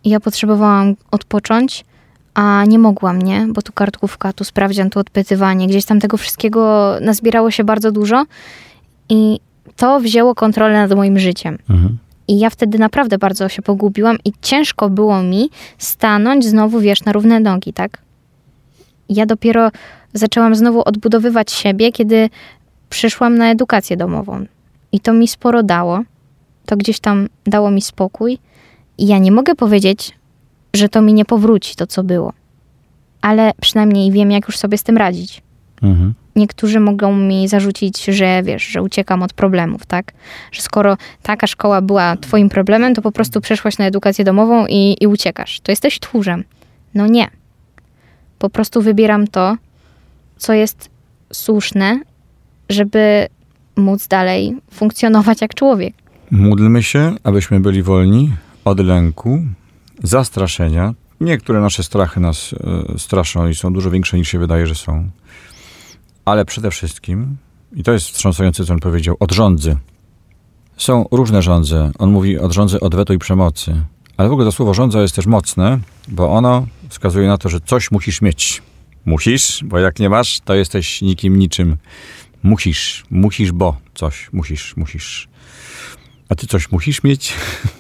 i ja potrzebowałam odpocząć, a nie mogłam, nie? Bo tu kartkówka, tu sprawdzian, tu odpytywanie. Gdzieś tam tego wszystkiego nazbierało się bardzo dużo i to wzięło kontrolę nad moim życiem. Mhm. I ja wtedy naprawdę bardzo się pogubiłam i ciężko było mi stanąć znowu, wiesz, na równe nogi, tak? Ja dopiero zaczęłam znowu odbudowywać siebie, kiedy przyszłam na edukację domową. I to mi sporo dało. To gdzieś tam dało mi spokój. I ja nie mogę powiedzieć, że to mi nie powróci, to co było. Ale przynajmniej wiem, jak już sobie z tym radzić. Mhm. Niektórzy mogą mi zarzucić, że wiesz, że uciekam od problemów, tak? Że skoro taka szkoła była twoim problemem, to po prostu przeszłaś na edukację domową i, i uciekasz. To jesteś tchórzem. No nie. Po prostu wybieram to, co jest słuszne, żeby móc dalej funkcjonować jak człowiek. Módlmy się, abyśmy byli wolni od lęku, zastraszenia. Niektóre nasze strachy nas e, straszą i są dużo większe niż się wydaje, że są. Ale przede wszystkim, i to jest wstrząsające, co on powiedział, od żądzy. Są różne żądze. On mówi od żądzy odwetu i przemocy. Ale w ogóle to słowo żądza jest też mocne, bo ono wskazuje na to, że coś musisz mieć. Musisz, bo jak nie masz, to jesteś nikim, niczym. Musisz, musisz, bo coś, musisz, musisz. A ty coś musisz mieć?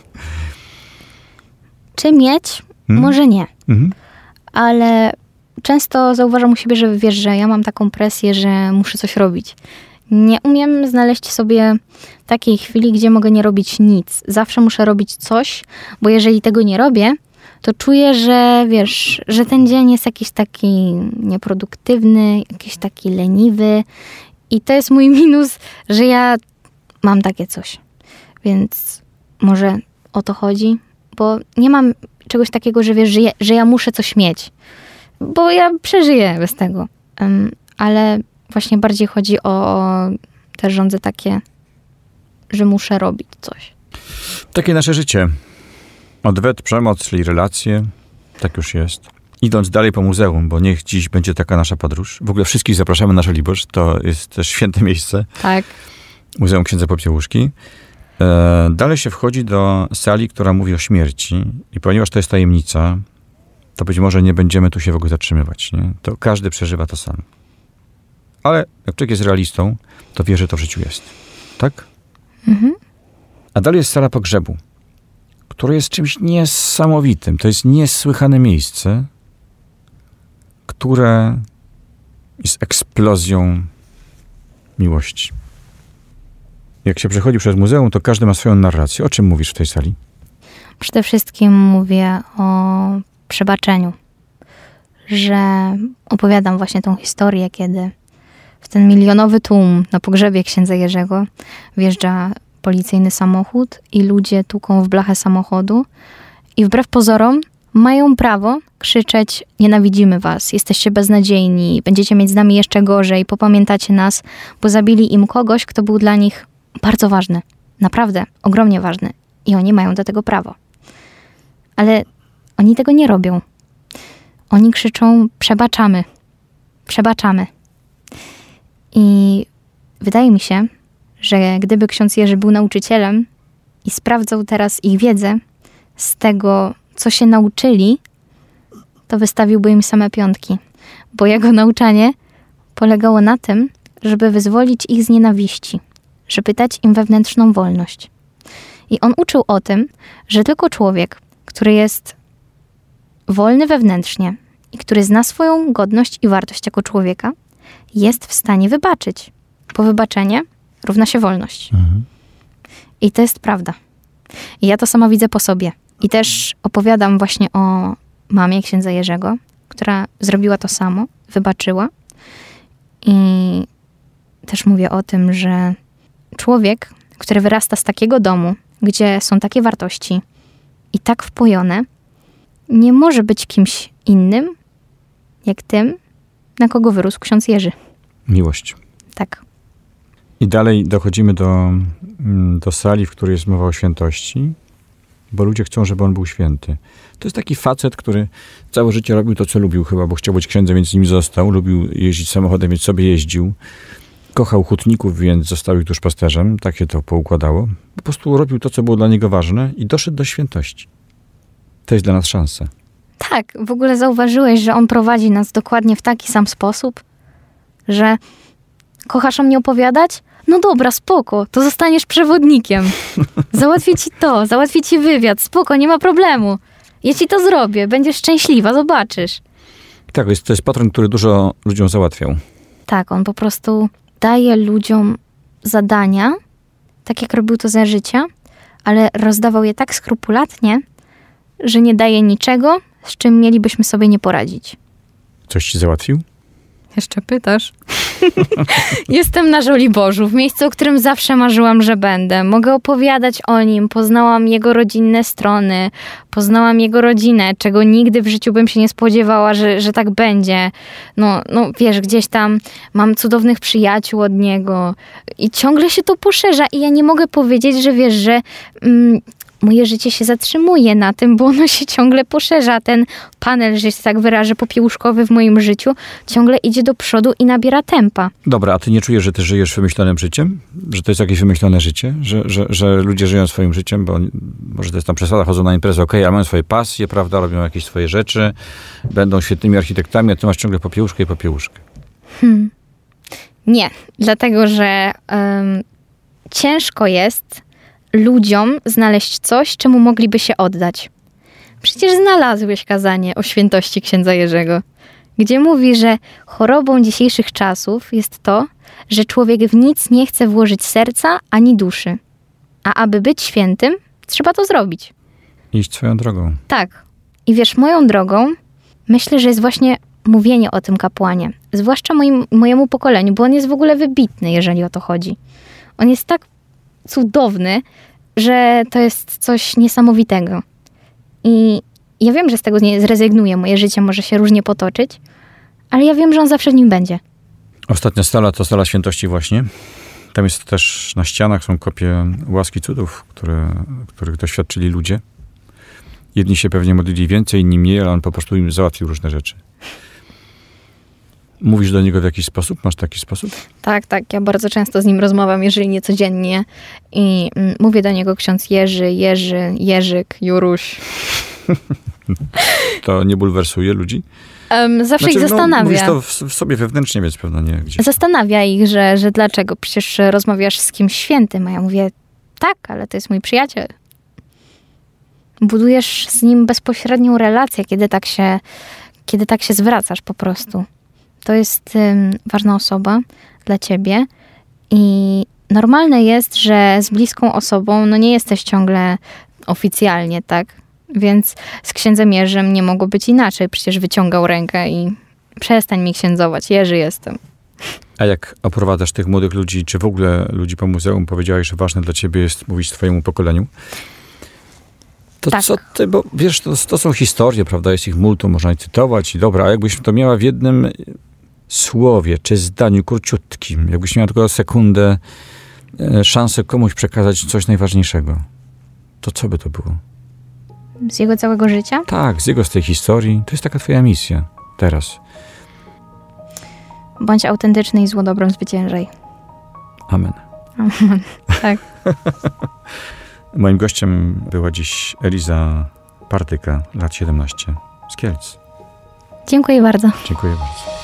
Czy mieć? Hmm? Może nie. Mhm. Ale często zauważam u siebie, że wiesz, że ja mam taką presję, że muszę coś robić. Nie umiem znaleźć sobie takiej chwili, gdzie mogę nie robić nic. Zawsze muszę robić coś, bo jeżeli tego nie robię, to czuję, że wiesz, że ten dzień jest jakiś taki nieproduktywny, jakiś taki leniwy i to jest mój minus, że ja mam takie coś. Więc może o to chodzi, bo nie mam czegoś takiego, że wiesz, że ja, że ja muszę coś mieć, bo ja przeżyję bez tego. Um, ale właśnie bardziej chodzi o, o te żądze takie, że muszę robić coś. Takie nasze życie. Odwet, przemoc, czyli relacje. Tak już jest. Idąc dalej po muzeum, bo niech dziś będzie taka nasza podróż. W ogóle wszystkich zapraszamy na Żoliborz. To jest też święte miejsce. Tak. Muzeum Księdza Popiełuszki. E, dalej się wchodzi do sali, która mówi o śmierci. I ponieważ to jest tajemnica, to być może nie będziemy tu się w ogóle zatrzymywać. Nie? To każdy przeżywa to sam. Ale jak człowiek jest realistą, to wie, że to w życiu jest. Tak? Mhm. A dalej jest sala pogrzebu, które jest czymś niesamowitym. To jest niesłychane miejsce, które jest eksplozją miłości. Jak się przechodzi przez muzeum, to każdy ma swoją narrację. O czym mówisz w tej sali? Przede wszystkim mówię o przebaczeniu. Że opowiadam właśnie tą historię, kiedy w ten milionowy tłum na pogrzebie księdza Jerzego wjeżdża policyjny samochód i ludzie tłuką w blachę samochodu i wbrew pozorom mają prawo krzyczeć: nienawidzimy was, jesteście beznadziejni, będziecie mieć z nami jeszcze gorzej, popamiętacie nas, bo zabili im kogoś, kto był dla nich bardzo ważny. Naprawdę, ogromnie ważny. I oni mają do tego prawo. Ale oni tego nie robią. Oni krzyczą: przebaczamy. Przebaczamy. I wydaje mi się, że gdyby ksiądz Jerzy był nauczycielem i sprawdzał teraz ich wiedzę z tego, co się nauczyli, to wystawiłby im same piątki. Bo jego nauczanie polegało na tym, żeby wyzwolić ich z nienawiści, żeby dać im wewnętrzną wolność. I on uczył o tym, że tylko człowiek, który jest wolny wewnętrznie i który zna swoją godność i wartość jako człowieka, jest w stanie wybaczyć. Bo wybaczenie równa się wolność. Mhm. I to jest prawda. I ja to sama widzę po sobie. I też opowiadam właśnie o mamie księdza Jerzego, która zrobiła to samo, wybaczyła. I też mówię o tym, że człowiek, który wyrasta z takiego domu, gdzie są takie wartości i tak wpojone, nie może być kimś innym, jak tym, na kogo wyrósł ksiądz Jerzy. Miłość. Tak. I dalej dochodzimy do, do sali, w której jest mowa o świętości, bo ludzie chcą, żeby on był święty. To jest taki facet, który całe życie robił to, co lubił chyba, bo chciał być księdzem, więc nim został. Lubił jeździć samochodem, więc sobie jeździł. Kochał hutników, więc został ich duszpasterzem. Tak się to poukładało. Po prostu robił to, co było dla niego ważne i doszedł do świętości. To jest dla nas szansa. Tak, w ogóle zauważyłeś, że on prowadzi nas dokładnie w taki sam sposób, że kochasz o mnie opowiadać? No dobra, spoko, to zostaniesz przewodnikiem. Załatwię ci to, załatwię ci wywiad, spoko, nie ma problemu. Ja ci to zrobię, będziesz szczęśliwa, zobaczysz. Tak, jest, to jest patron, który dużo ludziom załatwiał. Tak, on po prostu daje ludziom zadania, tak jak robił to za życia, ale rozdawał je tak skrupulatnie, że nie daje niczego, z czym mielibyśmy sobie nie poradzić. Coś ci załatwił? Jeszcze pytasz? Jestem na Żoliborzu, w miejscu, o którym zawsze marzyłam, że będę. Mogę opowiadać o nim, poznałam jego rodzinne strony, poznałam jego rodzinę, czego nigdy w życiu bym się nie spodziewała, że, że tak będzie. No, no wiesz, gdzieś tam mam cudownych przyjaciół od niego i ciągle się to poszerza i ja nie mogę powiedzieć, że wiesz, że... Mm, moje życie się zatrzymuje na tym, bo ono się ciągle poszerza. Ten panel, że się tak wyrażę, popiełuszkowy w moim życiu ciągle idzie do przodu i nabiera tempa. Dobra, a ty nie czujesz, że ty żyjesz wymyślonym życiem? Że to jest jakieś wymyślone życie? Że, że, że ludzie żyją swoim życiem, bo może to jest tam przesada, chodzą na imprezę, okej, okay, ale mają swoje pasje, prawda, robią jakieś swoje rzeczy, będą świetnymi architektami, a ty masz ciągle popiełuszkę i popiełuszkę. Hmm. Nie, dlatego, że um, ciężko jest ludziom znaleźć coś, czemu mogliby się oddać. Przecież znalazłeś kazanie o świętości księdza Jerzego, gdzie mówi, że chorobą dzisiejszych czasów jest to, że człowiek w nic nie chce włożyć serca ani duszy. A aby być świętym, trzeba to zrobić. Iść swoją drogą. Tak. I wiesz, moją drogą myślę, że jest właśnie mówienie o tym kapłanie. Zwłaszcza moim, mojemu pokoleniu, bo on jest w ogóle wybitny, jeżeli o to chodzi. On jest tak cudowny, że to jest coś niesamowitego. I ja wiem, że z tego nie zrezygnuję, moje życie może się różnie potoczyć, ale ja wiem, że on zawsze w nim będzie. Ostatnia sala to sala świętości właśnie. Tam jest też na ścianach są kopie łaski cudów, które, których doświadczyli ludzie. Jedni się pewnie modlili więcej, inni mniej, ale on po prostu im załatwił różne rzeczy. Mówisz do niego w jakiś sposób? Masz taki sposób? Tak, tak. Ja bardzo często z nim rozmawiam, jeżeli nie codziennie. I mm, mówię do niego ksiądz Jerzy, Jerzy, Jerzyk, Juruś. To nie bulwersuje ludzi? Um, zawsze znaczy, ich zastanawia. No, mówisz to w, w sobie wewnętrznie, więc pewno nie gdzieś. Zastanawia ich, że, że dlaczego? Przecież rozmawiasz z kimś świętym. A ja mówię, tak, ale to jest mój przyjaciel. Budujesz z nim bezpośrednią relację, kiedy tak się, kiedy tak się zwracasz po prostu. To jest um, ważna osoba dla ciebie i normalne jest, że z bliską osobą no nie jesteś ciągle oficjalnie, tak? Więc z księdzem Jerzym nie mogło być inaczej. Przecież wyciągał rękę i przestań mi księdzować, Jerzy jestem. A jak oprowadzasz tych młodych ludzi, czy w ogóle ludzi po muzeum, powiedziałeś, że ważne dla ciebie jest mówić twojemu pokoleniu? To tak. Co ty, bo wiesz, to, to są historie, prawda? Jest ich multum, można je cytować i dobra, a jakbyś to miała w jednym słowie, czy zdaniu króciutkim, jakbyś miała tylko sekundę e, szansę komuś przekazać coś najważniejszego, to co by to było? Z jego całego życia? Tak, z jego, z tej historii. To jest taka twoja misja teraz. Bądź autentyczny i zło dobrem zwyciężaj. Amen. Amen. Tak. Moim gościem była dziś Eliza Partyka, lat siedemnaście, z Kielc. Dziękuję bardzo. Dziękuję bardzo.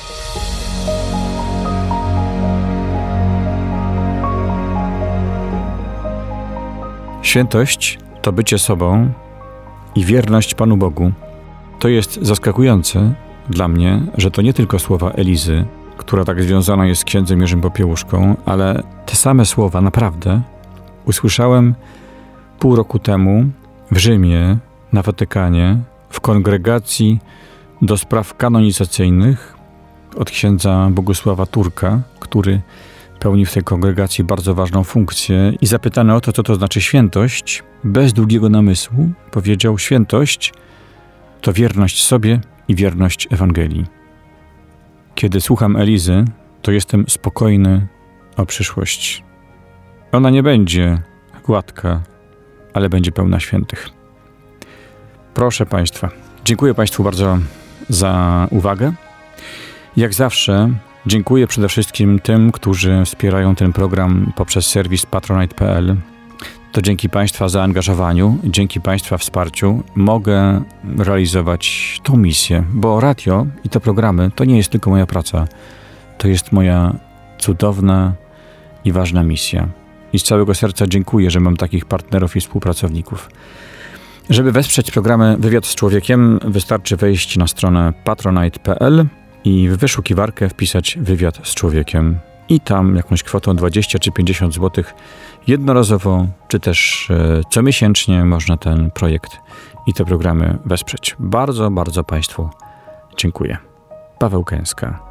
Świętość to bycie sobą i wierność Panu Bogu. To jest zaskakujące dla mnie, że to nie tylko słowa Elizy, która tak związana jest z księdzem Jerzym Popiełuszką, ale te same słowa naprawdę usłyszałem pół roku temu w Rzymie, na Watykanie, w kongregacji do spraw kanonizacyjnych od księdza Bogusława Turka, który pełni w tej kongregacji bardzo ważną funkcję i zapytany o to, co to znaczy świętość, bez długiego namysłu powiedział: świętość to wierność sobie i wierność Ewangelii. Kiedy słucham Elizy, to jestem spokojny o przyszłość. Ona nie będzie gładka, ale będzie pełna świętych. Proszę Państwa, dziękuję Państwu bardzo za uwagę. Jak zawsze dziękuję przede wszystkim tym, którzy wspierają ten program poprzez serwis patronite kropka p l. to dzięki Państwa zaangażowaniu, dzięki Państwa wsparciu mogę realizować tą misję, bo radio i te programy to nie jest tylko moja praca, to jest moja cudowna i ważna misja. I z całego serca dziękuję, że mam takich partnerów i współpracowników. Żeby wesprzeć programy Wywiad z Człowiekiem, wystarczy wejść na stronę patronite kropka p l i w wyszukiwarkę wpisać Wywiad z Człowiekiem. I tam jakąś kwotą dwadzieścia czy pięćdziesiąt złotych jednorazowo, czy też e, comiesięcznie można ten projekt i te programy wesprzeć. Bardzo, bardzo Państwu dziękuję. Paweł Kęska.